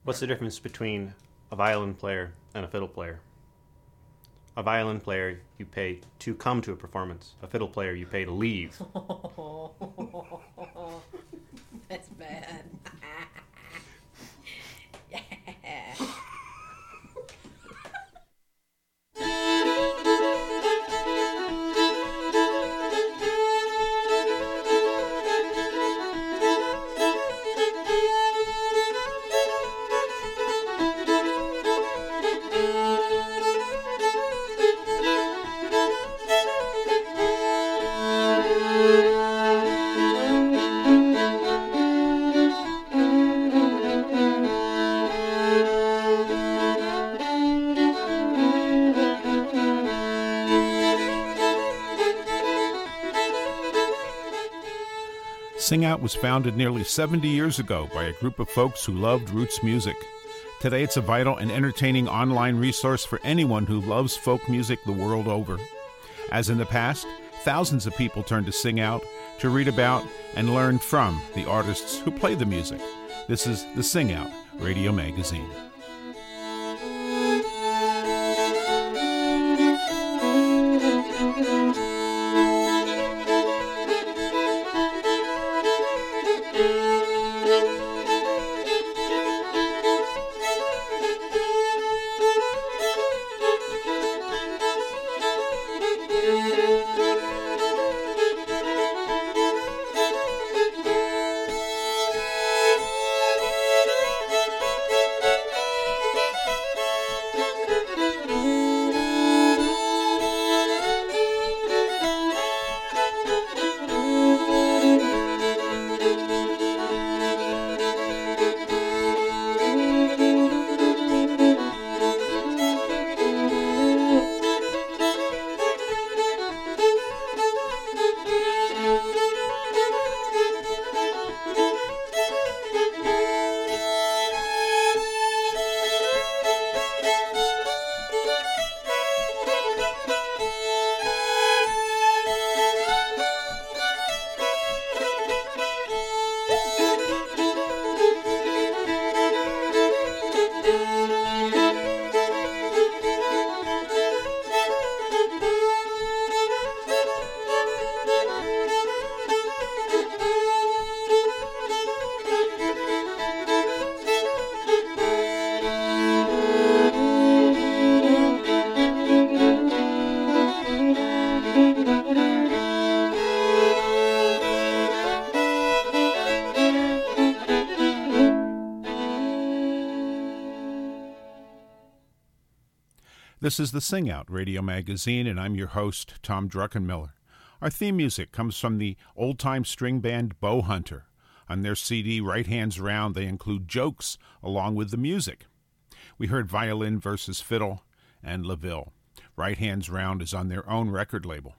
What's the difference between a violin player and a fiddle player? A violin player, you pay to come to a performance. A fiddle player, you pay to leave. That's bad. Yeah. Sing Out was founded nearly 70 years ago by a group of folks who loved roots music. Today it's a vital and entertaining online resource for anyone who loves folk music the world over. As in the past, thousands of people turn to Sing Out to read about and learn from the artists who play the music. This is the Sing Out Radio Magazine. This is the Sing Out Radio Magazine, and I'm your host, Tom Druckenmiller. Our theme music comes from the old-time string band Bowhunter. On their CD, Right Hands Round, they include jokes along with the music. We heard Violin versus Fiddle and LaVille. Right Hands Round is on their own record label.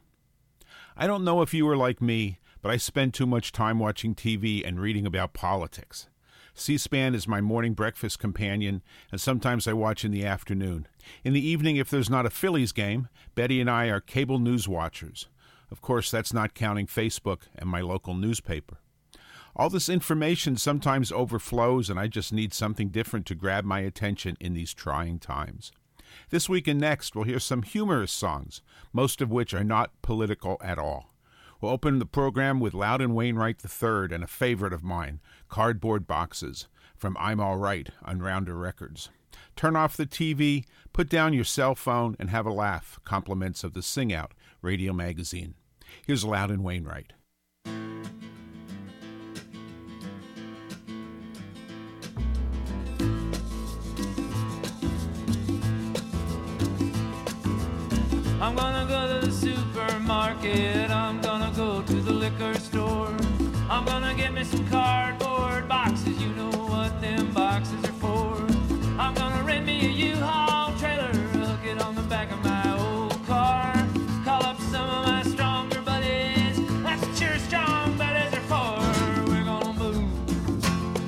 I don't know if you are like me, but I spend too much time watching TV and reading about politics. C-SPAN is my morning breakfast companion, and sometimes I watch in the afternoon. In the evening, if there's not a Phillies game, Betty and I are cable news watchers. Of course, that's not counting Facebook and my local newspaper. All this information sometimes overflows, and I just need something different to grab my attention in these trying times. This week and next, we'll hear some humorous songs, most of which are not political at all. We'll open the program with Loudon Wainwright III and a favorite of mine, Cardboard Boxes, from I'm All Right on Rounder Records. Turn off the TV, put down your cell phone, and have a laugh. Compliments of the Sing Out Radio Magazine. Here's Loudon Wainwright. I'm gonna go to the supermarket, I'm gonna go to the liquor store, I'm gonna get me some cardboard boxes, you know what them boxes are for. I'm gonna rent me a U-Haul trailer, hook it on the back of my old car, call up some of my stronger buddies, that's what your strong buddies are for. We're gonna move,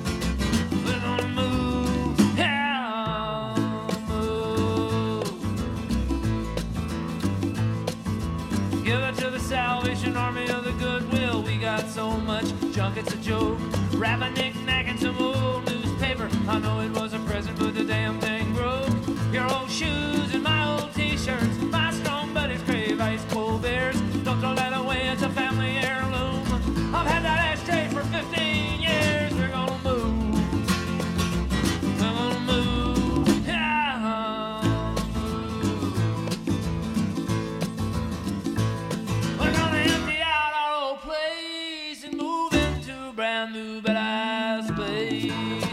yeah, move. Give it to the Salvation Army of the Goodwill. We got so much junk, it's a joke. Wrap a knick-knack in some old newspaper. I know it was a the damn thing broke. Your old shoes and my old t-shirts, my strong buddies crave ice cold beers. Don't throw that away, it's a family heirloom. I've had that ashtray for 15 years. We're gonna move. We're gonna move. Yeah. We're gonna empty out our old place and move into a brand new badass space.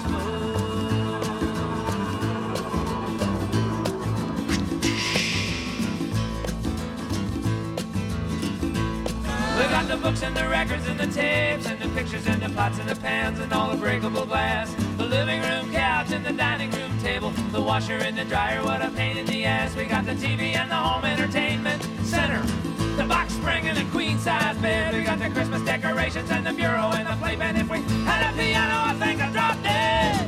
We got the books and the records and the tapes and the pictures and the pots and the pans and all the breakable glass. The living room couch and the dining room table, the washer and the dryer, what a pain in the ass. We got the TV and the home entertainment center, the box spring and the queen size bed. We got the Christmas decorations and the bureau and the playpen. If we had a piano, I think I'd drop dead.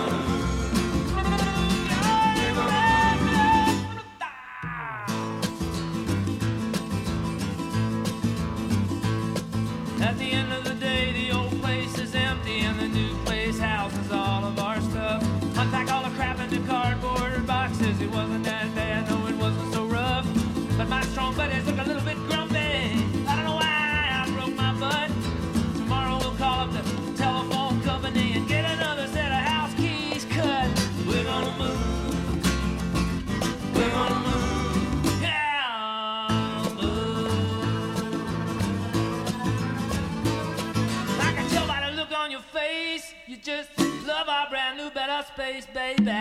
At the end of the day, the old place is empty and the new place houses all of our stuff. Unpack all the crap into cardboard boxes. It wasn't that bad, no, it wasn't so rough. But my strong buddies look a little bit grumpy. I don't know why I broke my butt. Tomorrow we'll call up the telephone company and get another set of house keys cut. We're gonna move. We're gonna move. Yeah, move. I can tell by the look on your face, you just love our brand new better space, baby.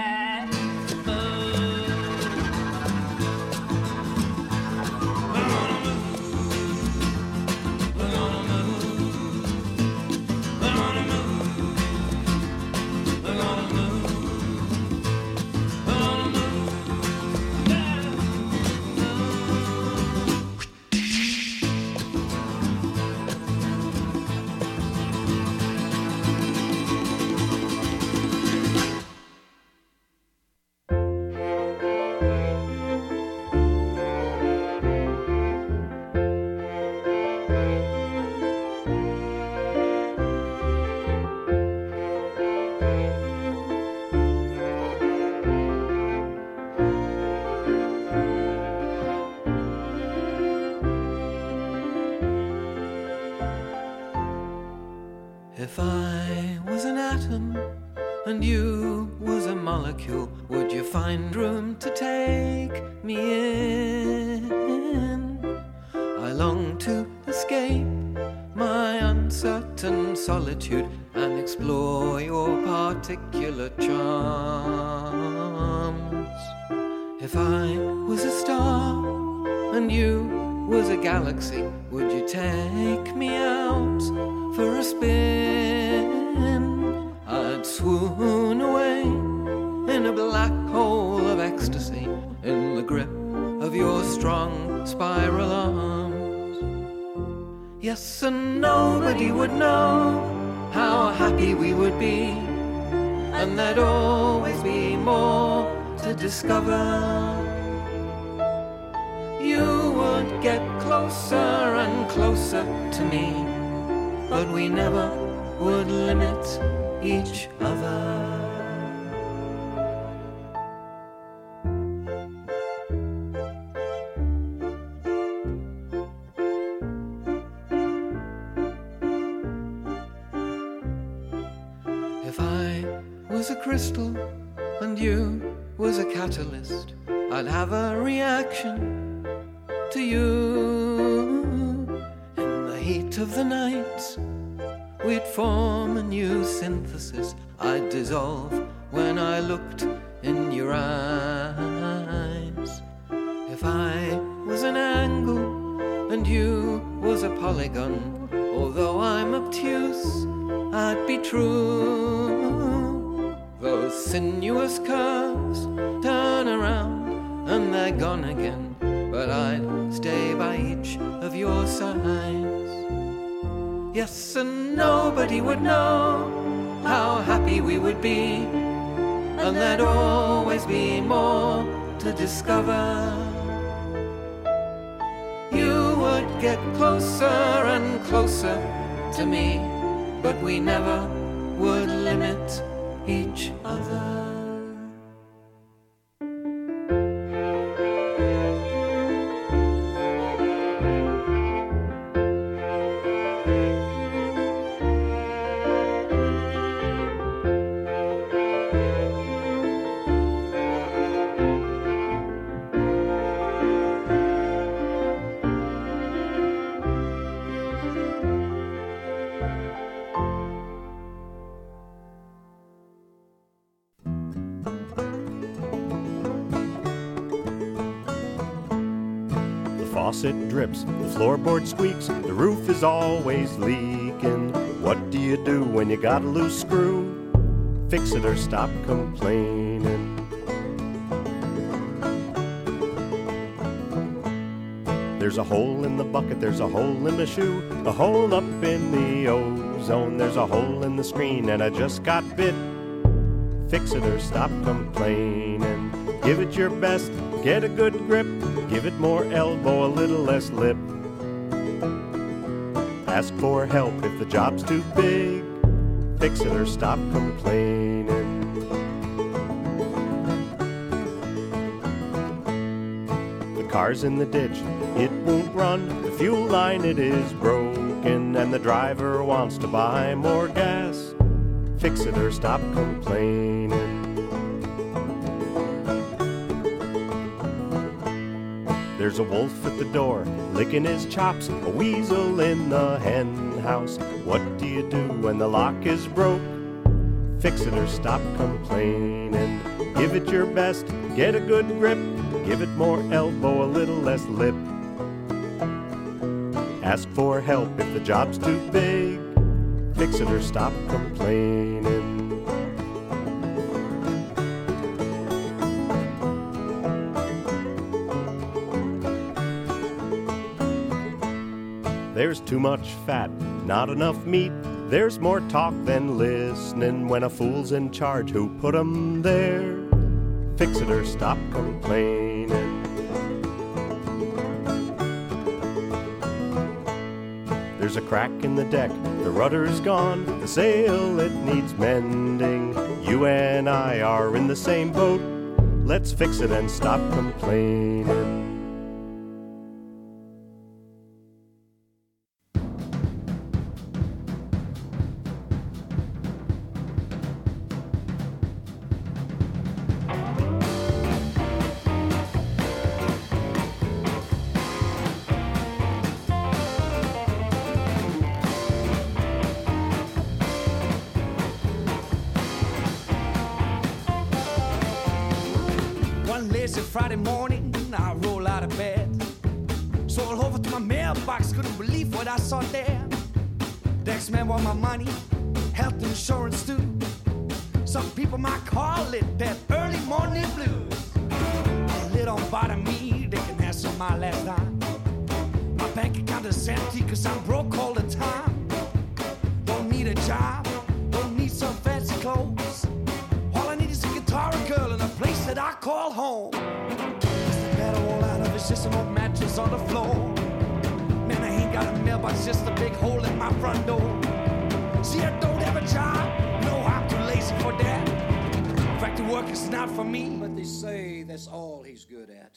If I was an atom and you was a molecule, would you find room to take me in? I long to escape my uncertain solitude and explore your particular charms. If I was a star and you was a galaxy, would you take me out for a spin? I'd swoon away in a black hole of ecstasy, in the grip of your strong spiral arms. Yes, and nobody would know how happy we would be, and there'd always be more to discover. You would get closer and closer to me, but we never would limit each other. If I was a crystal and you was a catalyst, I'd have a reaction to you. In the heat of the night, we'd form a new synthesis. I'd dissolve when I looked in your eyes. If I was an angle and you was a polygon, although I'm obtuse, I'd be true. Those sinuous curves turn around and they're gone again, but I'd stay by each of your sides. Yes, and nobody would know how happy we would be, and there'd always be more to discover. You would get closer and closer to me, but we never would limit each other. faucet drips, the floorboard squeaks, the roof is always leaking. What do you do when you got a loose screw? Fix it or stop complaining. There's a hole in the bucket, there's a hole in the shoe, a hole up in the ozone. There's a hole in the screen and I just got bit. Fix it or stop complaining. Give it your best, get a good grip. Give it more elbow, a little less lip. Ask for help if the job's too big. Fix it or stop complaining. The car's in the ditch, it won't run. The fuel line, it is broken, and the driver wants to buy more gas. Fix it or stop complaining. There's a wolf at the door, licking his chops, a weasel in the hen house. What do you do when the lock is broke? Fix it or stop complaining. Give it your best, get a good grip. Give it more elbow, a little less lip. Ask for help if the job's too big. Fix it or stop complaining. There's too much fat, not enough meat. There's more talk than listening. When a fool's in charge, who put 'em there? Fix it or stop complaining. There's a crack in the deck, the rudder's gone, the sail, it needs mending. You and I are in the same boat. Let's fix it and stop complaining. Friday morning, I roll out of bed. Stroll over to my mailbox, couldn't believe what I saw there. Next man want my money, health insurance too. Some people might call it that early morning blues. It don't bother me, they can have some of my last dime. My bank account is empty cause I'm broke all the time. Don't need a job, don't need some fancy clothes. All I need is a guitar, a girl, and a place that I call home. It's just an old mattress on the floor. Man, I ain't got a mailbox, just a big hole in my front door. See, I don't have a job, no, I'm too lazy for that. Factory work is not for me. But they say that's all he's good at.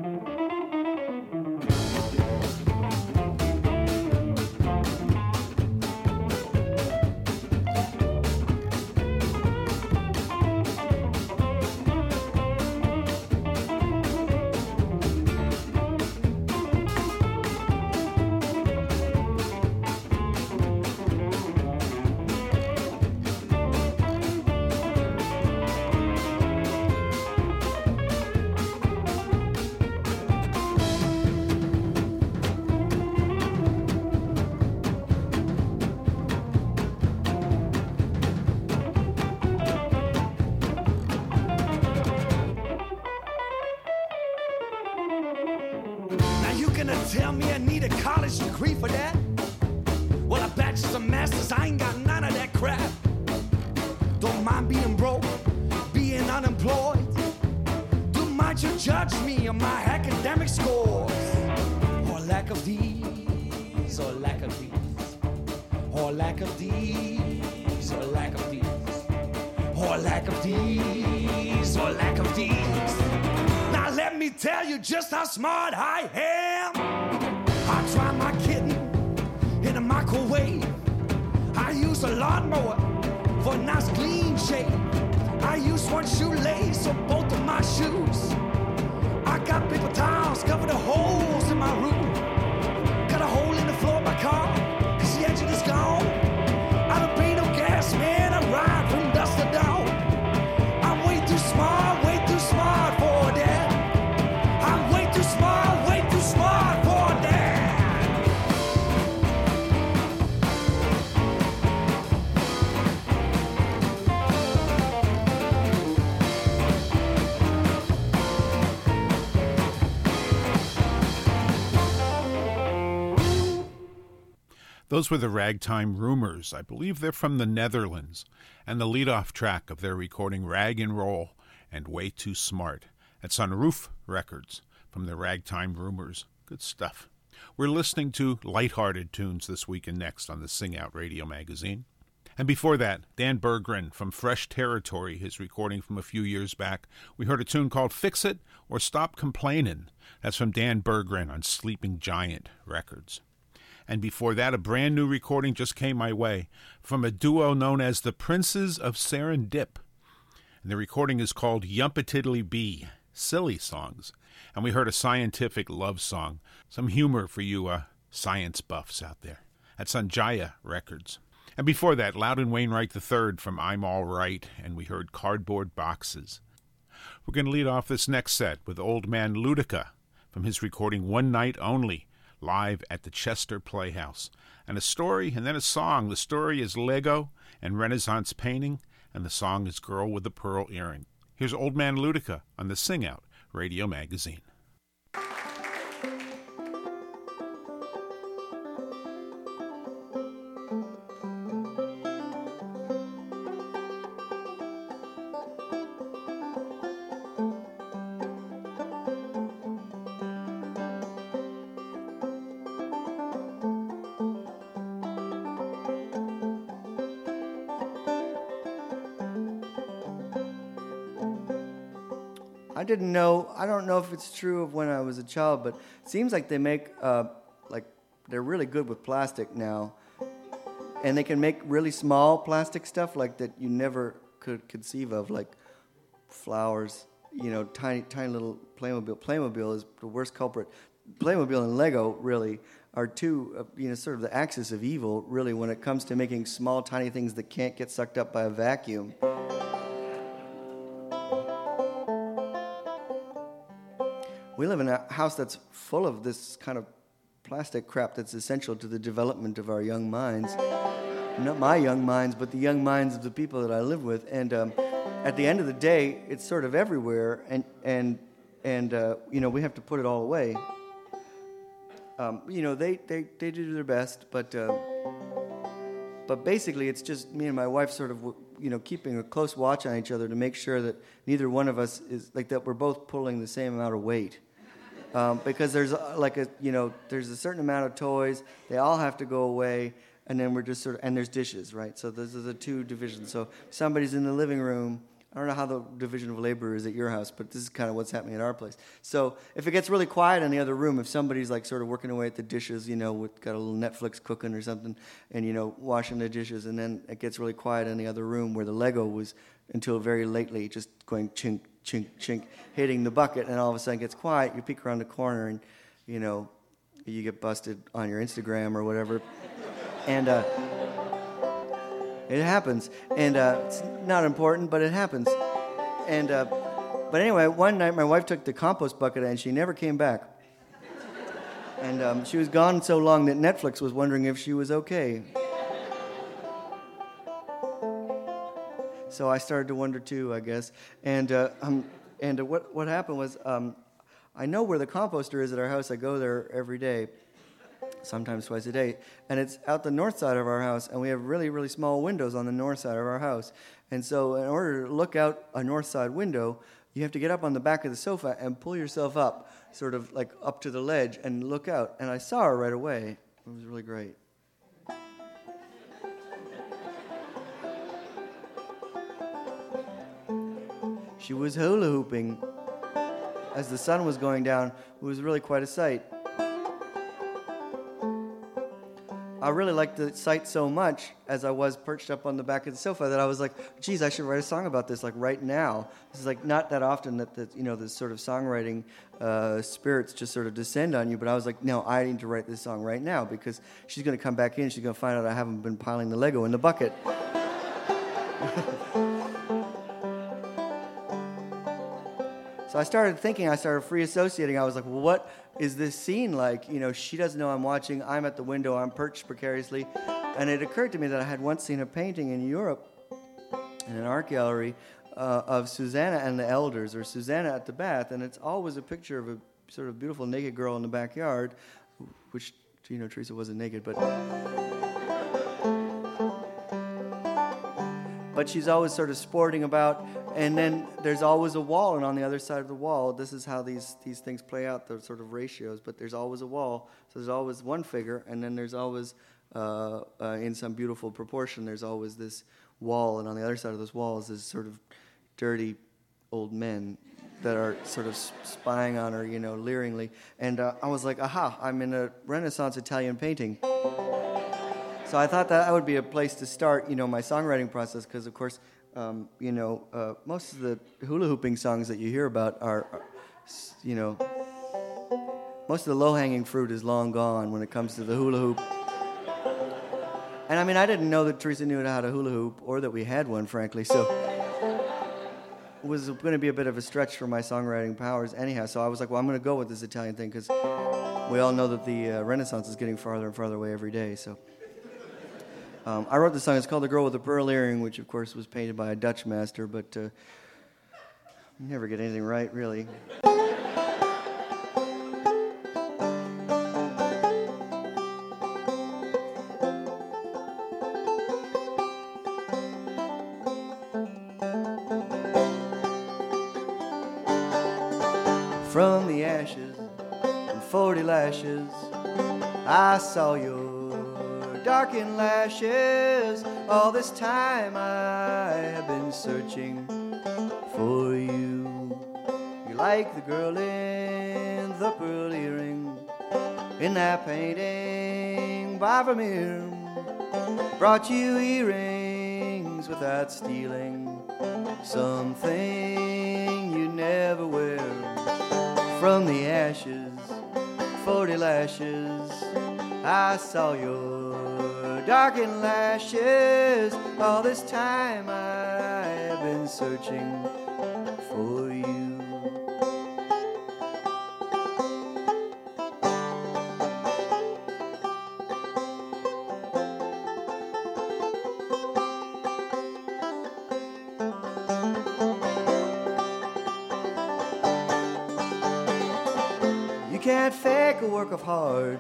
Tell me I need a college degree for that? Well, a bachelor's and master's, I ain't got none of that crap. Don't mind being broke, being unemployed. Don't mind you judge me on my academic scores. Or lack of these, or lack of these. Or lack of these, or lack of these. Or lack of these, or lack of these. Now let me tell you just how smart I am. I dry my kitten in a microwave. I use a lawnmower for a nice clean shave. I use one shoelace on both of my shoes. I got paper towels cover the holes in my roof. Got a hole in the floor of my car cause the engine is gone. I don't pay no gas, man, I ride from dusk to dawn. I'm way too smart for that. I'm way too smart for Those were the Ragtime Rumors. I believe they're from the Netherlands, and the lead-off track of their recording Rag and Roll and Way Too Smart. That's on Roof Records from the Ragtime Rumors. Good stuff. We're listening to lighthearted tunes this week and next on the Sing Out Radio magazine. And before that, Dan Berggren from Fresh Territory, his recording from a few years back. We heard a tune called Fix It or Stop Complainin'. That's from Dan Berggren on Sleeping Giant Records. And before that, a brand new recording just came my way from a duo known as the Princes of Serendip. And the recording is called Yumpatiddly Bee, Silly Songs. And we heard a scientific love song, some humor for you science buffs out there. That's on Jaya Records. And before that, Loudon Wainwright III from I'm All Right, and we heard Cardboard Boxes. We're going to lead off this next set with Old Man Ludica from his recording One Night Only, live at the Chester Playhouse. And a story and then a song. The story is Lego and Renaissance painting, and the song is Girl with the Pearl Earring. Here's Old Man Ludica on the Sing Out Radio magazine. I don't know if it's true of when I was a child, but it seems like they make, they're really good with plastic now. And they can make really small plastic stuff like that you never could conceive of, like flowers, tiny little Playmobil. Playmobil is the worst culprit. Playmobil and Lego really are two, sort of the axis of evil, really, when it comes to making small, tiny things that can't get sucked up by a vacuum. We live in a house that's full of this kind of plastic crap that's essential to the development of our young minds. Not my young minds, but the young minds of the people that I live with. And at the end of the day, it's sort of everywhere, and we have to put it all away. They do their best, but basically it's just me and my wife sort of keeping a close watch on each other to make sure that neither one of us is like that. We're both pulling the same amount of weight. Because there's there's a certain amount of toys, they all have to go away, and then we're just and there's dishes, right? So those are the two divisions. So if somebody's in the living room, I don't know how the division of labor is at your house, but this is kind of what's happening at our place. So if it gets really quiet in the other room, if somebody's like sort of working away at the dishes, with got a little Netflix cooking or something, and washing the dishes, and then it gets really quiet in the other room where the Lego was until very lately just going chink, chink, chink, hitting the bucket, and all of a sudden it gets quiet. You peek around the corner, and you get busted on your Instagram or whatever, and it happens, and it's not important, but it happens, and but anyway, one night my wife took the compost bucket and she never came back, and she was gone so long that Netflix was wondering if she was okay. So I started to wonder too, I guess. And what happened was, I know where the composter is at our house. I go there every day, sometimes twice a day, and it's out the north side of our house. And we have really, really small windows on the north side of our house. And so, in order to look out a north side window, you have to get up on the back of the sofa and pull yourself up, sort of like up to the ledge, and look out. And I saw her right away. It was really great. She was hula hooping as the sun was going down. It was really quite a sight. I really liked the sight so much as I was perched up on the back of the sofa that I was like, geez, I should write a song about this like right now. This is like not that often that this sort of songwriting spirits just sort of descend on you, but I was like, no, I need to write this song right now because she's going to come back in, she's going to find out I haven't been piling the Lego in the bucket. So I started free associating. I was like, well, what is this scene like? She doesn't know I'm watching. I'm at the window. I'm perched precariously. And it occurred to me that I had once seen a painting in Europe in an art gallery of Susanna and the Elders, or Susanna at the bath. And it's always a picture of a sort of beautiful naked girl in the backyard, which, Teresa wasn't naked, but but she's always sort of sporting about. And then there's always a wall, and on the other side of the wall, this is how these things play out, the sort of ratios. But there's always a wall, so there's always one figure, and then there's always, in some beautiful proportion, there's always this wall, and on the other side of this wall is this sort of dirty old men that are sort of spying on her, leeringly. And I was like, aha, I'm in a Renaissance Italian painting. So I thought that would be a place to start, my songwriting process, because, of course, most of the hula hooping songs that you hear about are, most of the low-hanging fruit is long gone when it comes to the hula hoop. And, I didn't know that Teresa knew how to hula hoop, or that we had one, frankly, so it was going to be a bit of a stretch for my songwriting powers anyhow, so I was like, well, I'm going to go with this Italian thing, because we all know that the Renaissance is getting farther and farther away every day, so... I wrote the song. It's called The Girl with the Pearl Earring, which, of course, was painted by a Dutch master, but you never get anything right, really. From the ashes and 40 lashes, I saw your darkened lashes. All this time I have been searching for you. You're like the girl in the pearl earring in that painting by Vermeer. Brought you earrings without stealing something you never wear. From the ashes, 40 lashes, I saw your darkened lashes. All this time I have been searching for you. You can't fake a work of art,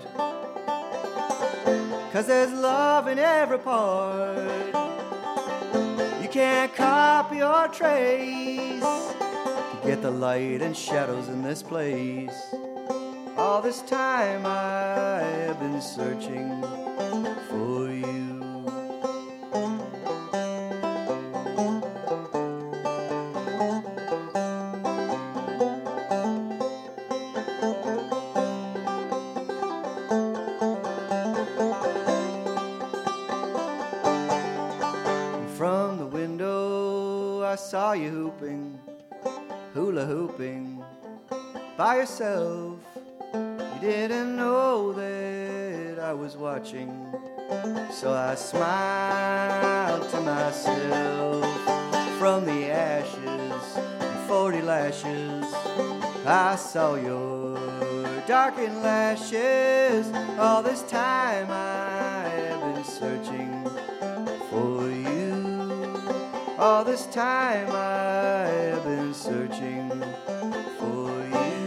'cause there's love in every part. You can't copy or trace to get the light and shadows in this place. All this time I have been searching for you. From the window I saw you hooping, hula hooping by yourself. You didn't know that I was watching, so I smiled to myself. From the ashes and 40 lashes, I saw your darkened lashes. All this time I have been searching for you. All this time I have been searching for you.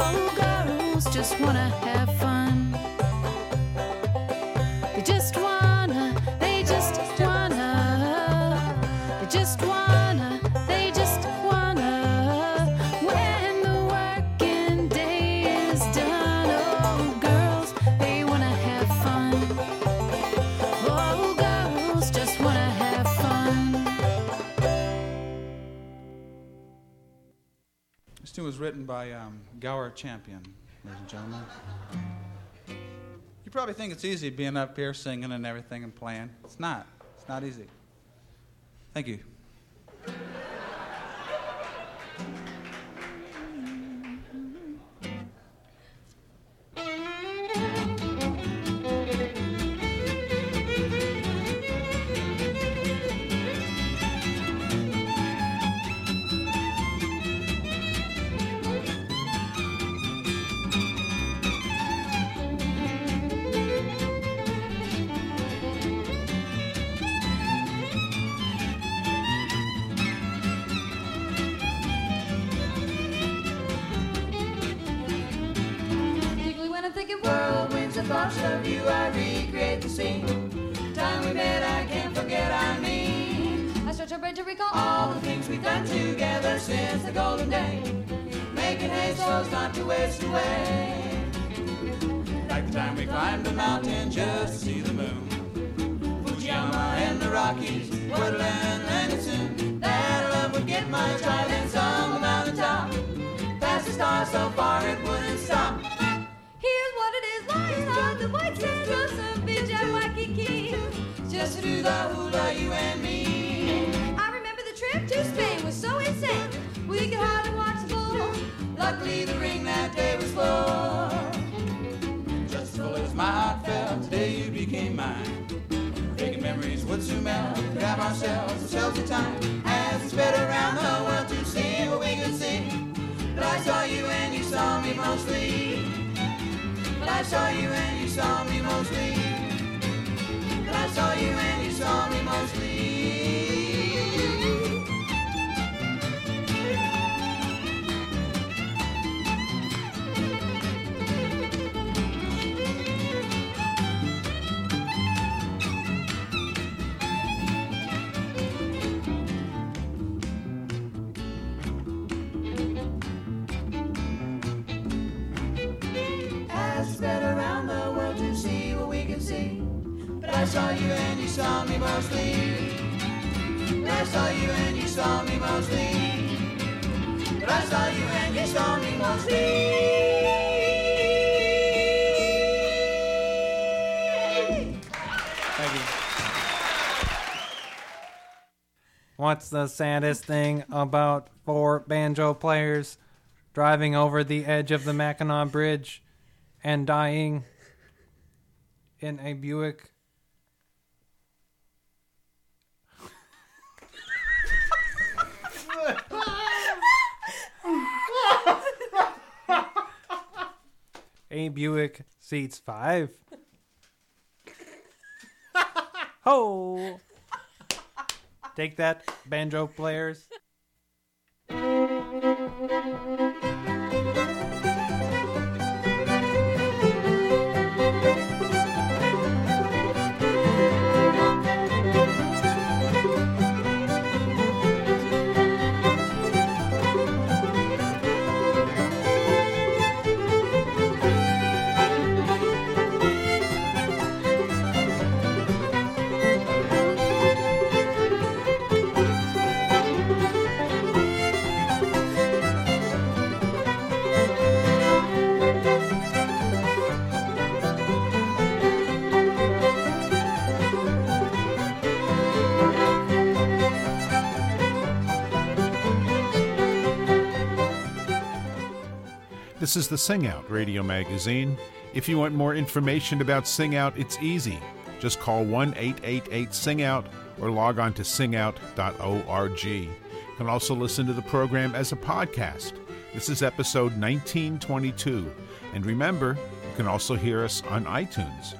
Oh, girls just wanna have fun. They just wanna, they just wanna, they just wanna, they just wanna. When the working day is done, oh, girls, they wanna have fun. Oh, girls just wanna have fun. This tune was written by Gower Champion, ladies and gentlemen. You probably think it's easy being up here singing and everything and playing. It's not. It's not easy. Thank you. Particularly when I'm thinking whirlwinds and thoughts of you, I recreate the scene. Time we met, I can't forget, I mean. I stretch my brain to recall all the things we've done together since the golden day. Making hay so as not to waste away. Like the time we climbed the mountain just to see the moon. Fujiyama and the Rockies, Woodland, and soon. That love would get much higher than some about the top. Past the stars so far it wouldn't stop. Here's what it is like on the white sands of some bitch at Waikiki. Just to do the hula, you and me. I remember the trip to Spain was so insane. We could hardly watch the bull. Luckily the ring that day was full. Just as full as my heart felt, today you became mine. Making memories would soon melt. Grab ourselves a time as we sped around the world to see what we could see. But I saw you and you saw me mostly. But I saw you and you saw me mostly. But I saw you and you saw me mostly. As we sped around the world to see what we could see. But I saw you and you saw me mostly. But I saw you and you saw me mostly. But I saw you and you saw me mostly. Thank you. What's the saddest thing about 4 banjo players driving over the edge of the Mackinac Bridge and dying in a Buick? A Buick seats 5. Ho! Take that, banjo players. This is the Sing Out radio magazine. If you want more information about Sing Out, it's easy. Just call 1-888-SING-OUT or log on to singout.org. You can also listen to the program as a podcast. This is episode 1922. And remember, you can also hear us on iTunes.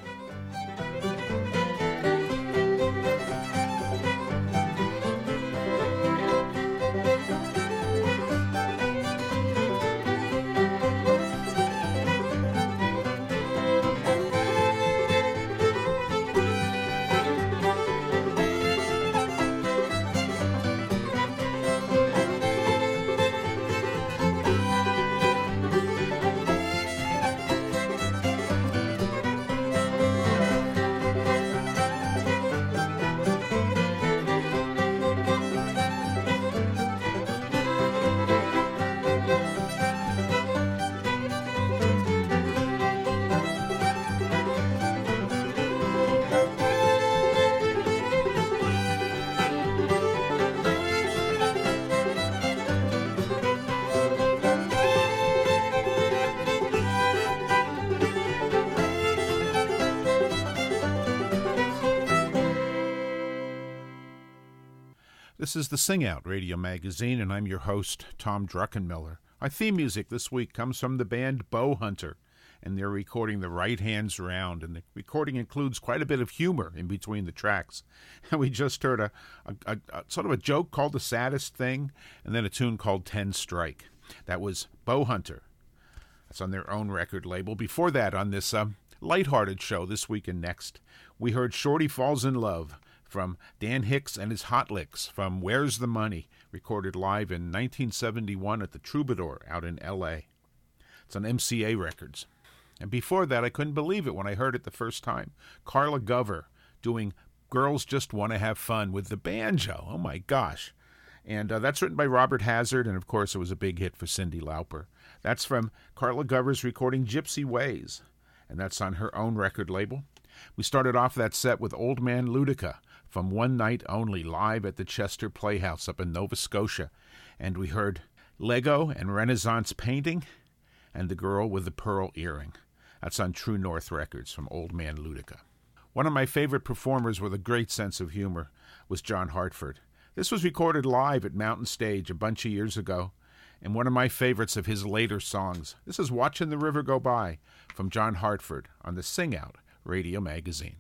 This is the Sing Out Radio Magazine, and I'm your host, Tom Druckenmiller. Our theme music this week comes from the band Bowhunter, and they're recording The Right Hands Round, and the recording includes quite a bit of humor in between the tracks. And we just heard a sort of a joke called The Saddest Thing, and then a tune called 10 Strike. That was Bowhunter. That's on their own record label. Before that, on this lighthearted show, This Week and Next, we heard Shorty Falls in Love from Dan Hicks and his Hot Licks from Where's the Money, recorded live in 1971 at the Troubadour out in L.A. It's on MCA Records. And before that, I couldn't believe it when I heard it the first time. Carla Gover doing Girls Just Want to Have Fun with the banjo. Oh, my gosh. And that's written by Robert Hazard, and of course it was a big hit for Cyndi Lauper. That's from Carla Gover's recording Gypsy Ways, and that's on her own record label. We started off that set with Old Man Ludica from One Night Only, live at the Chester Playhouse up in Nova Scotia. And we heard Lego and Renaissance Painting and The Girl with the Pearl Earring. That's on True North Records from Old Man Ludica. One of my favorite performers with a great sense of humor was John Hartford. This was recorded live at Mountain Stage a bunch of years ago, and one of my favorites of his later songs. This is Watching the River Go By from John Hartford on the Sing Out Radio Magazine.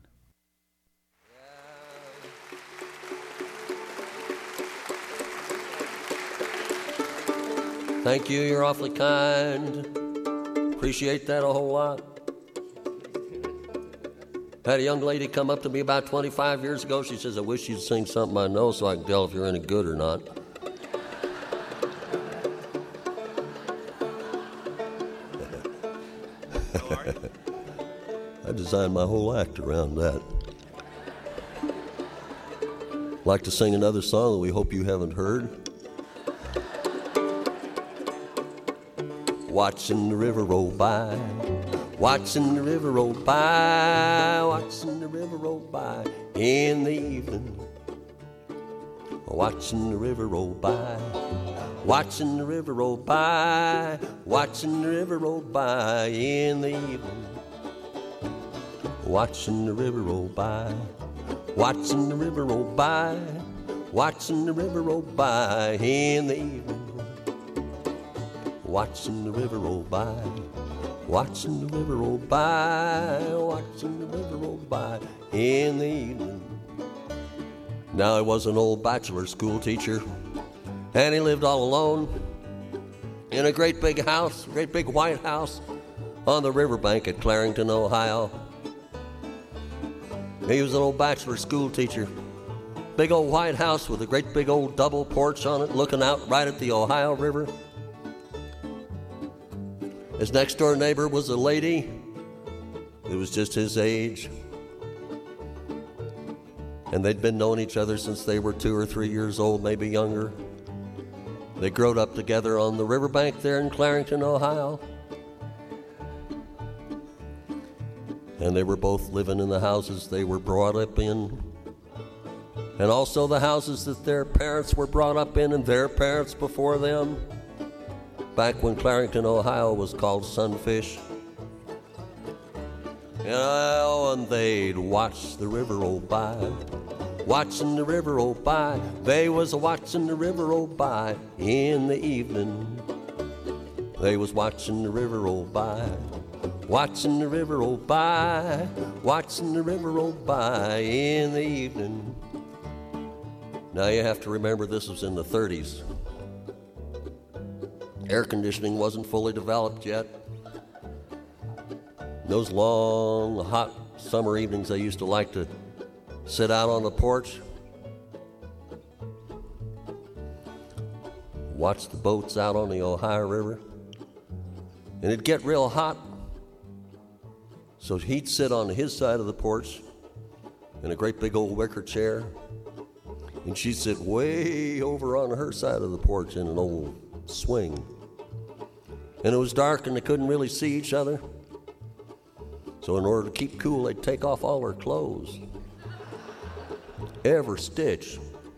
Thank you, you're awfully kind. Appreciate that a whole lot. Had a young lady come up to me about 25 years ago. She says, I wish you'd sing something I know so I can tell if you're any good or not. I designed my whole act around that. Like to sing another song that we hope you haven't heard. Watching the river roll by, watching the river roll by, watching the river roll by in the evening. Watching the river roll by, watching the river roll by, watching the river roll by in the evening. Watching the river roll by, watching the river roll by, watching the river roll by in the evening. Watching the river roll by, watching the river roll by, watching the river roll by in the evening. Now he was an old bachelor school teacher, and he lived all alone in a great big house, great big white house on the riverbank at Clarington, Ohio. He was an old bachelor school teacher, big old white house with a great big old double porch on it, looking out right at the Ohio River. His next door neighbor was a lady who was just his age. And they'd been knowing each other since they were 2 or 3 years old, maybe younger. They growed up together on the riverbank there in Clarington, Ohio. And they were both living in the houses they were brought up in. And also the houses that their parents were brought up in and their parents before them. Back when Clarington, Ohio was called Sunfish. And they'd watch the river roll by, watching the river roll by. They was watching the river roll by in the evening. They was watching the river roll by, watching the river roll by, watching the river roll by in the evening. Now you have to remember this was in the 30s. Air conditioning wasn't fully developed yet. Those long, hot summer evenings, I used to like to sit out on the porch, watch the boats out on the Ohio River, and it'd get real hot. So he'd sit on his side of the porch in a great big old wicker chair, and she'd sit way over on her side of the porch in an old swing. And it was dark and they couldn't really see each other. So in order to keep cool, they'd take off all her clothes. Every stitch.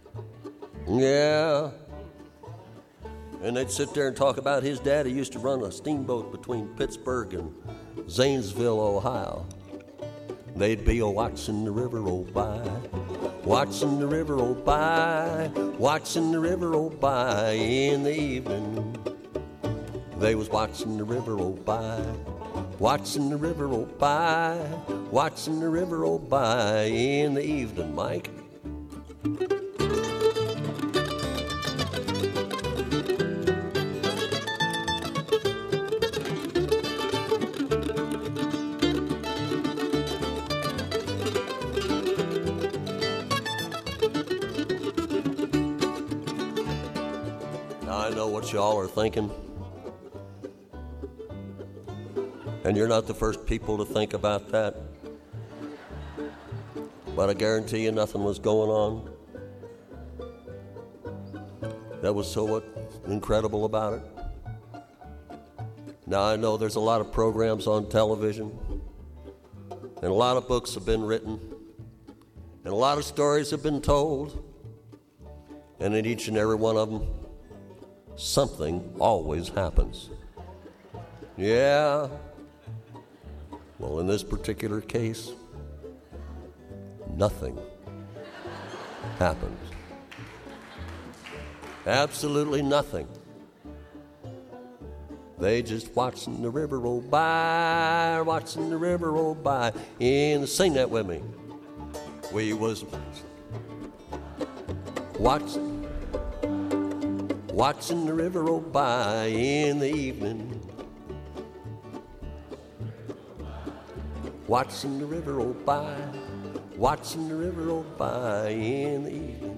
Yeah. And they'd sit there and talk about his dad. He used to run a steamboat between Pittsburgh and Zanesville, Ohio. They'd be watching the river roll by, watching the river roll by, watching the river roll by in the evening. They was watching the river roll by, watching the river roll by, watching the river roll by in the evening, Mike. Now I know what y'all are thinking. And you're not the first people to think about that. But I guarantee you nothing was going on. That was so what incredible about it. Now I know there's a lot of programs on television, and a lot of books have been written, and a lot of stories have been told, and in each and every one of them, something always happens. Yeah. Well, in this particular case, nothing happens. Absolutely nothing. They just watching the river roll by, watching the river roll by. And sing that with me. We was watching the river roll by in the evening. Watching the river roll by, watching the river roll by in the evening.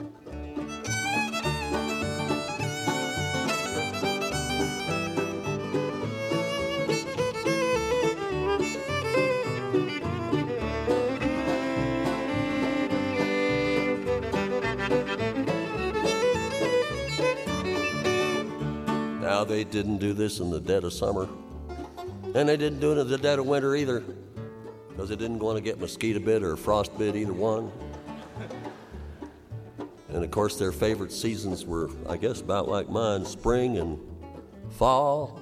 Now they didn't do this in the dead of summer, and they didn't do it in the dead of winter either, because they didn't want to get mosquito bit or frost bit, either one. And of course their favorite seasons were, I guess, about like mine, spring and fall.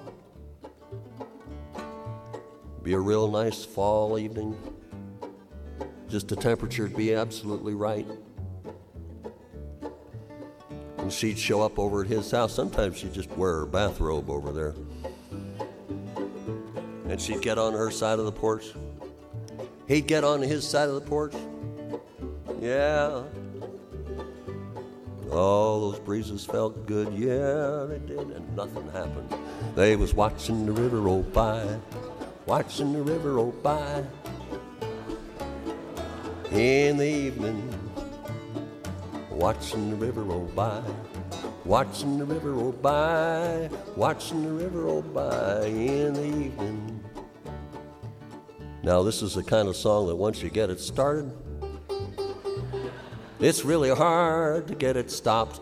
Be a real nice fall evening. Just the temperature would be absolutely right. And she'd show up over at his house. Sometimes she'd just wear her bathrobe over there. And she'd get on her side of the porch. He'd get on his side of the porch. Yeah. Oh, those breezes felt good. Yeah, they did. And nothing happened. They was watching the river roll by. Watching the river roll by. In the evening. Watching the river roll by. Watching the river roll by. Watching the river roll by in the evening. Now, this is the kind of song that once you get it started, it's really hard to get it stopped.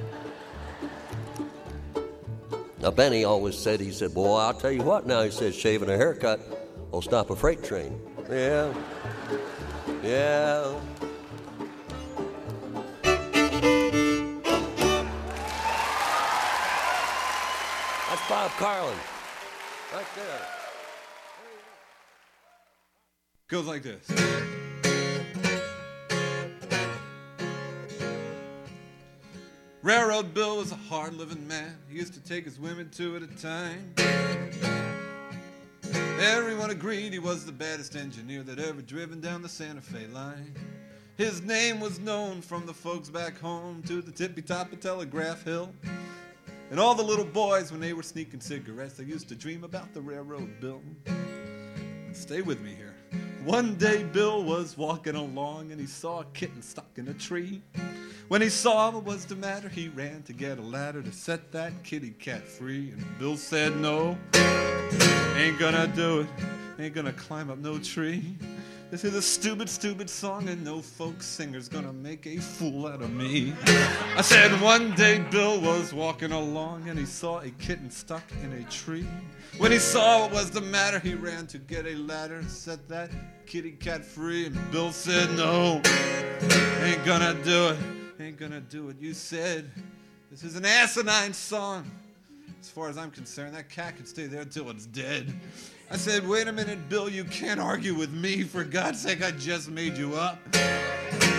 Now, Benny always said, he said, boy, I'll tell you what now, he said, shaving a haircut will stop a freight train. Yeah. Yeah. That's Bob Carlin, right there. Goes like this. Railroad Bill was a hard-living man. He used to take his women two at a time. Everyone agreed he was the baddest engineer that ever driven down the Santa Fe line. His name was known from the folks back home to the tippy-top of Telegraph Hill. And all the little boys, when they were sneaking cigarettes, they used to dream about the Railroad Bill. Stay with me here. One day Bill was walking along and he saw a kitten stuck in a tree. When he saw what was the matter, he ran to get a ladder to set that kitty cat free. And Bill said, no, ain't gonna do it, ain't gonna climb up no tree. This is a stupid, stupid song and no folk singer's gonna make a fool out of me. I said one day Bill was walking along and he saw a kitten stuck in a tree. When he saw what was the matter, he ran to get a ladder to set that kitty cat free. And Bill said, no, ain't gonna do it, ain't gonna do it. You said this is an asinine song. As far as I'm concerned, that cat can stay there until it's dead. I said, wait a minute, Bill, you can't argue with me. For God's sake, I just made you up. I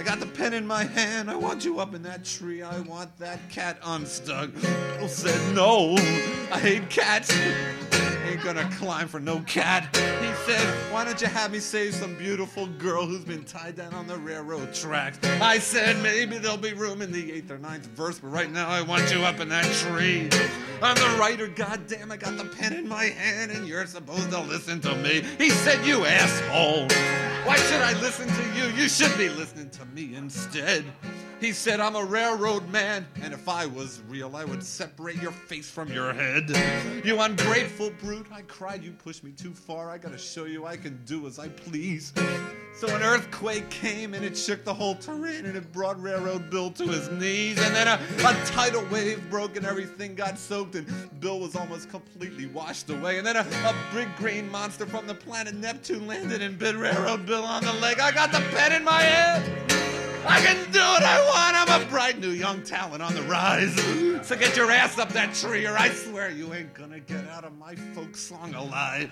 I got the pen in my hand. I want you up in that tree. I want that cat unstuck. Bill said, no, I hate cats. Ain't gonna climb for no cat. He said, why don't you have me save some beautiful girl who's been tied down on the railroad tracks? I said, maybe there'll be room in the 8th or 9th verse, but right now I want you up in that tree. I'm the writer, goddamn, I got the pen in my hand, and you're supposed to listen to me. He said, you asshole. Why should I listen to you? You should be listening to me instead. He said, I'm a railroad man, and if I was real, I would separate your face from your head. You ungrateful brute, I cried, you pushed me too far. I gotta show you I can do as I please. So an earthquake came, and it shook the whole terrain, and it brought Railroad Bill to his knees. And then a tidal wave broke, and everything got soaked, and Bill was almost completely washed away. And then a big green monster from the planet Neptune landed and bit Railroad Bill on the leg. I got the pen in my hand. I can do what I want. I'm a bright new young talent on the rise. So get your ass up that tree, or I swear you ain't gonna get out of my folk song alive.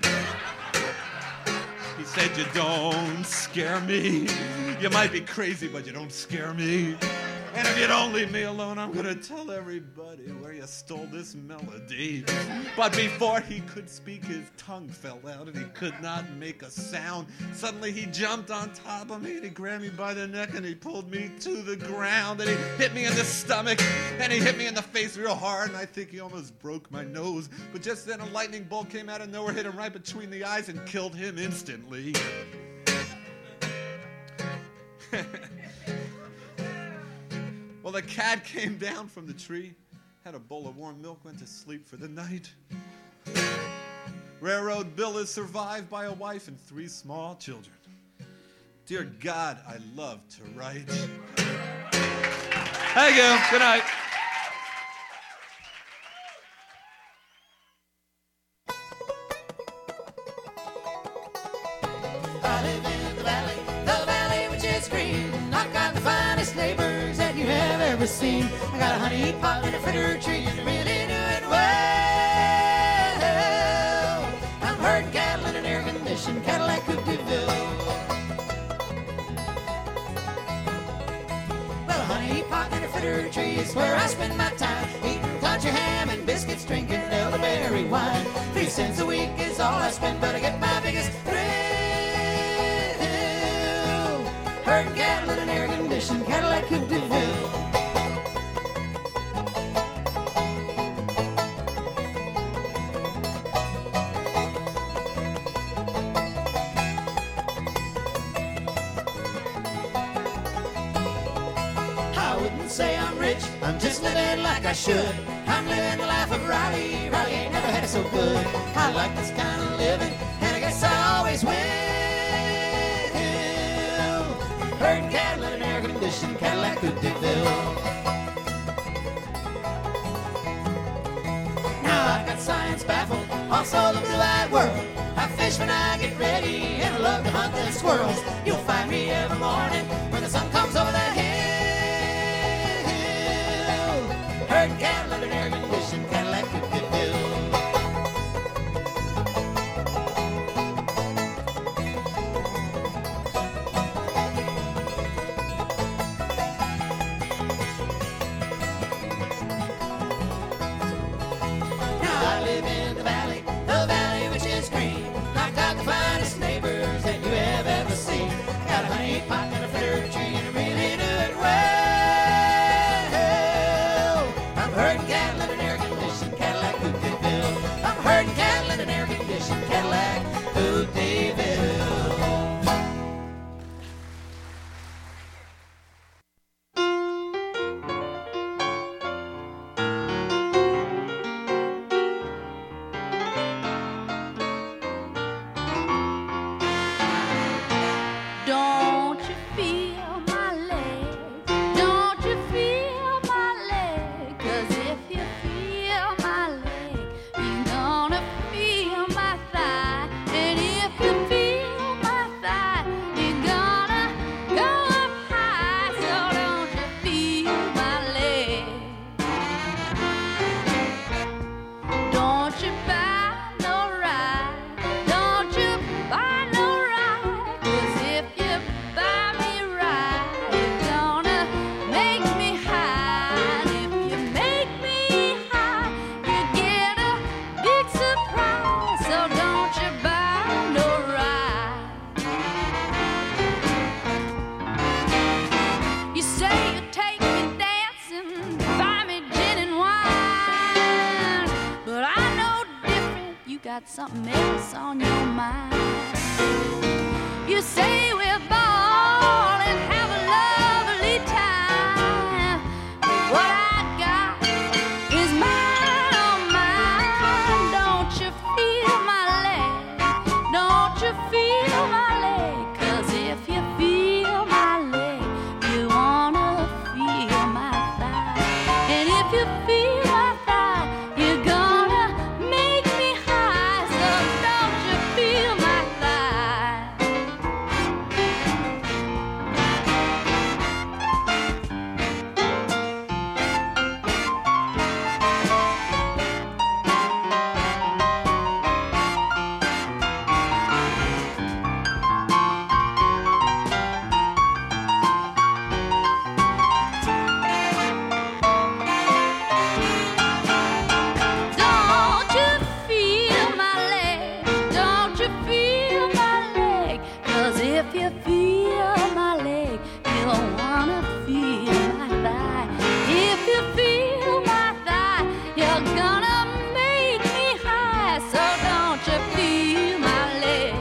He said, you don't scare me. You might be crazy, but you don't scare me. And if you don't leave me alone, I'm gonna tell everybody where you stole this melody. But before he could speak, his tongue fell out and he could not make a sound. Suddenly he jumped on top of me and he grabbed me by the neck and he pulled me to the ground. And he hit me in the stomach and he hit me in the face real hard, and I think he almost broke my nose. But just then a lightning bolt came out of nowhere, hit him right between the eyes and killed him instantly. Well, the cat came down from the tree, had a bowl of warm milk, went to sleep for the night. Railroad Bill is survived by a wife and 3 small children. Dear God, I love to write. Thank you. Good night. I live in the valley which is green. I've got the finest neighbors that you have ever seen. I got a honey pot and a fritter tree, and really doing well. I'm herding cattle in an air-conditioned Cadillac Coupe de Ville. Well, a honey pot and a fritter tree is where I spend my time, eating country ham and biscuits, drinking elderberry wine. 3 cents a week is all I spend, but I get my biggest thrill. Herding cattle in an air-conditioned Cadillac Coupe de Ville. I wouldn't say I'm rich, I'm just living like I should. I'm living the life of Riley. Riley ain't never had it so good. I like this kind of living, and I guess I always will. Herding cattle in an air-conditioned Cadillac Coupe de Ville. Now I've got science baffled, also the blue-eyed world. I fish when I get ready, and I love to hunt the squirrels. You'll find me every morning when the sun comes over the hill. Herding cattle in an air-conditioned Cadillac Coupe de Ville. I live in the valley which is green. I've got the finest neighbors that you have ever seen. Got a honey pot and a fritter got something else on your mind. You say we're ball and have a lovely time, but what I got is mine on mine. Don't you feel my leg? Don't you feel my leg? 'Cause if you feel my leg, you wanna feel my thigh. And if you feel my thigh, you're gonna make me high. So don't you feel my thigh? Don't you feel my leg? Don't you feel my leg? 'Cause if you feel my leg, you'll wanna feel my thigh. If you feel my thigh, you're gonna make me high. So don't you feel my leg?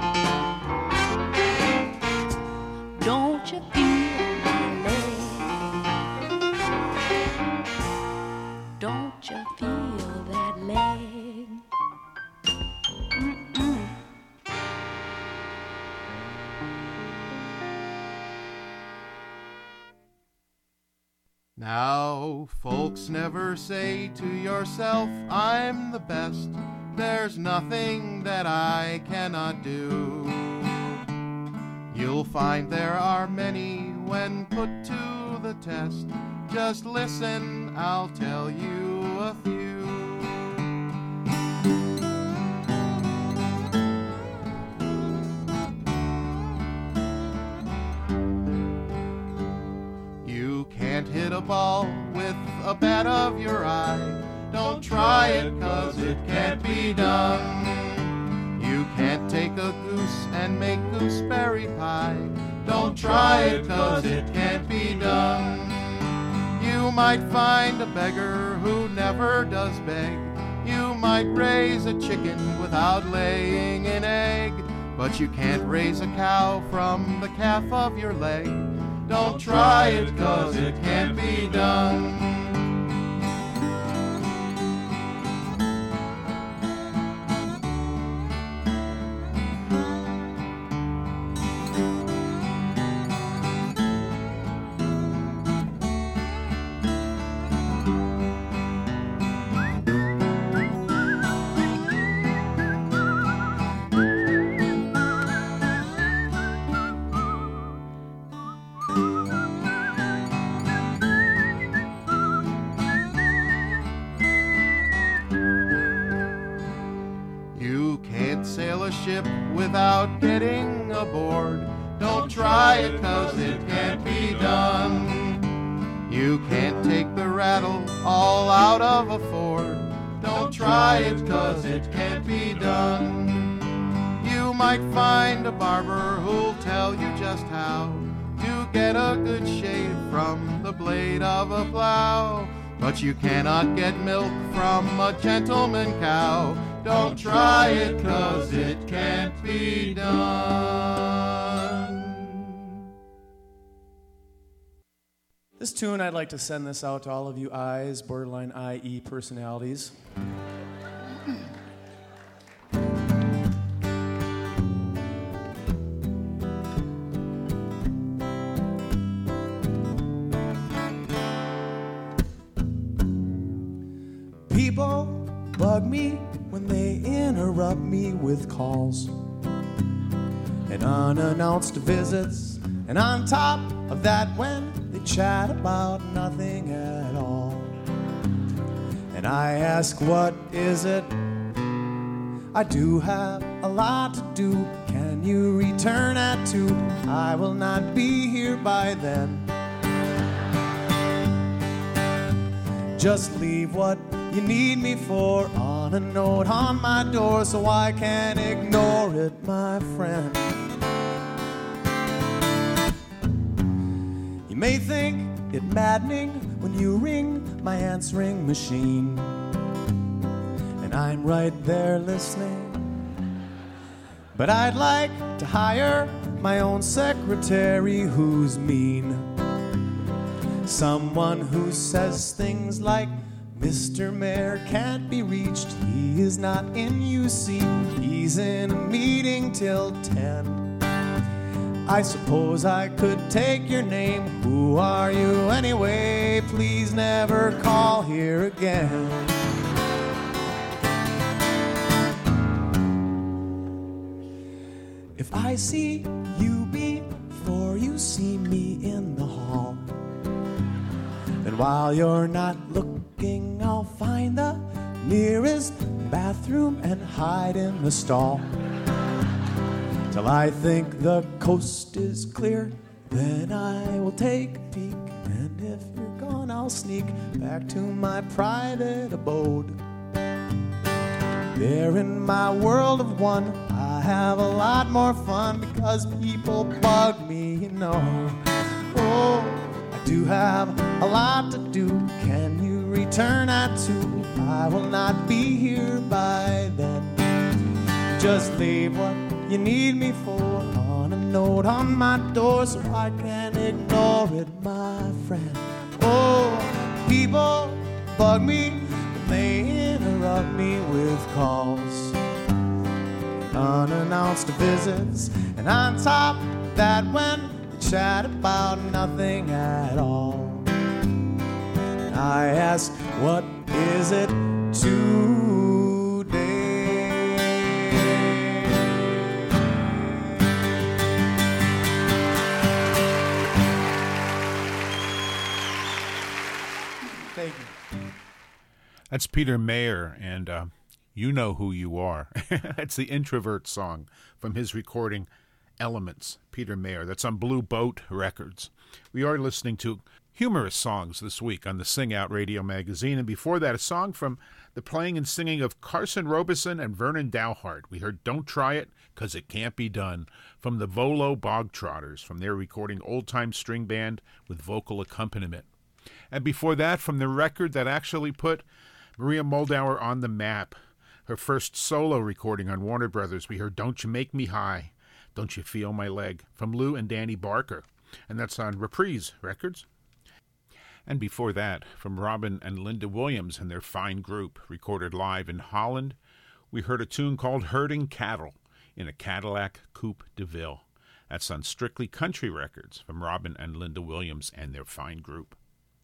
Don't you feel my leg? Don't you feel that leg? Mm-mm. Now, folks never say to yourself, I'm the best. There's nothing that I cannot do. You'll find there are many when put to the test. Just listen, I'll tell you a few. You can't hit a ball with a bat of your eye. Don't try it, 'cause it can't be done. You can't take a goose and make gooseberry pie. Don't try it, 'cause it can't be done. You might find a beggar who never does beg. You might raise a chicken without laying an egg. But you can't raise a cow from the calf of your leg. Don't try it, 'cause it can't be done. You can't sail a ship without getting aboard. Don't try it, 'cause it can't be done. You can't take the rattle all out of a Ford. Don't try it, 'cause it can't be done. You might find a barber who'll tell you just how to get a good shave from the blade of a plow. But you cannot get milk from a gentleman cow. Don't try it, 'cause it can't be done. This tune, I'd like to send this out to all of you I's, borderline IE personalities. People bug me when they interrupt me with calls and unannounced visits, and on top of that, when they chat about nothing at all. And I ask, what is it? I do have a lot to do. Can you return at 2? I will not be here by then. Just leave what you need me for on a note on my door, so I can ignore it, my friend. You may think it maddening when you ring my answering machine, and and I'm right there listening. But I'd like to hire my own secretary who's mean. Someone who says things like, Mr. Mayor can't be reached, he is not in UC, he's in a meeting till 10. I suppose I could take your name, who are you anyway? Please never call here again. If I see you before you see me in the hall, and while you're not looking, I'll find the nearest bathroom and hide in the stall. Till I think the coast is clear, then I will take a peek. And if you're gone, I'll sneak back to my private abode. There in my world of one, I have a lot more fun because people bug me, you know. Oh, I do have a lot to do. Can you return at 2? I will not be here by then. Just leave what you need me for on a note on my door so I can ignore it, my friend. Oh, people bug me, but they interrupt me with calls, unannounced visits, and on top of that, when they chat about nothing at all, I ask, what is it today? Thank you. That's Peter Mayer, and You Know Who You Are. That's the Introvert song from his recording Elements, Peter Mayer. That's on Blue Boat Records. We are listening to humorous songs this week on the Sing Out Radio magazine, and before that, a song from the playing and singing of Carson Robeson and Vernon Dalhart. We heard Don't Try It, 'Cause It Can't Be Done, from the Volo Bogtrotters, from their recording Old Time String Band with vocal accompaniment. And before that, from the record that actually put Maria Moldauer on the map, her first solo recording on Warner Brothers, we heard Don't You Make Me High, Don't You Feel My Leg, from Lou and Danny Barker, and that's on Reprise Records. And before that, from Robin and Linda Williams and their fine group, recorded live in Holland, we heard a tune called Herding Cattle in a Cadillac Coupe de Ville. That's on Strictly Country Records, from Robin and Linda Williams and their fine group.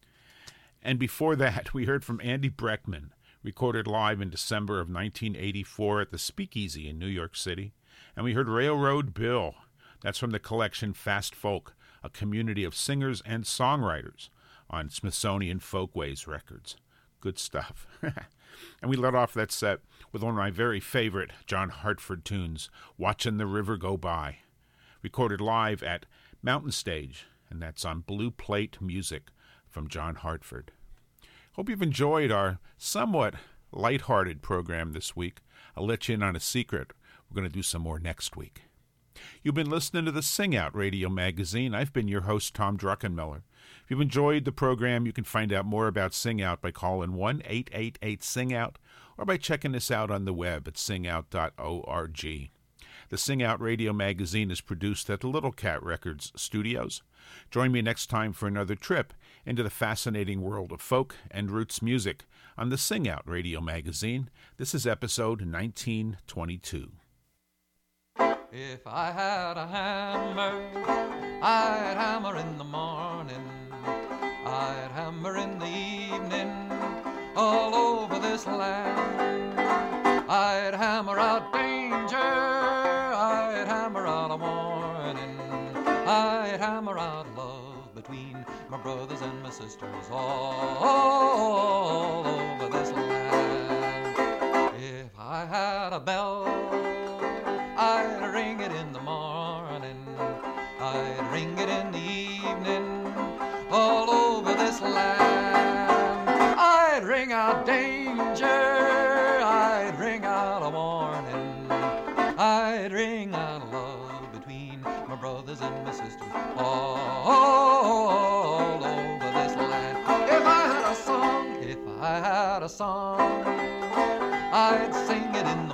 And before that, we heard from Andy Breckman, recorded live in December of 1984 at the Speakeasy in New York City. And we heard Railroad Bill. That's from the collection Fast Folk, a community of singers and songwriters, on Smithsonian Folkways Records. Good stuff. And we let off that set with one of my very favorite John Hartford tunes, Watchin' the River Go By, recorded live at Mountain Stage, and that's on Blue Plate Music from John Hartford. Hope you've enjoyed our somewhat lighthearted program this week. I'll let you in on a secret. We're going to do some more next week. You've been listening to the Sing Out Radio magazine. I've been your host, Tom Druckenmiller. If you've enjoyed the program, you can find out more about Sing Out by calling 1-888-SING-OUT or by checking us out on the web at singout.org. The Sing Out Radio magazine is produced at the Little Cat Records studios. Join me next time for another trip into the fascinating world of folk and roots music on the Sing Out Radio magazine. This is episode 1922. If I had a hammer, I'd hammer in the morning, I'd hammer in the evening, all over this land. I'd hammer out danger, I'd hammer out a warning, I'd hammer out love between my brothers and my sisters all over this land. If I had a bell, I'd ring it in the morning, I'd ring it in the evening, all over this land. I'd ring out danger, I'd ring out a warning, I'd ring out love between my brothers and my sisters all over this land. If I had a song, I'd sing it in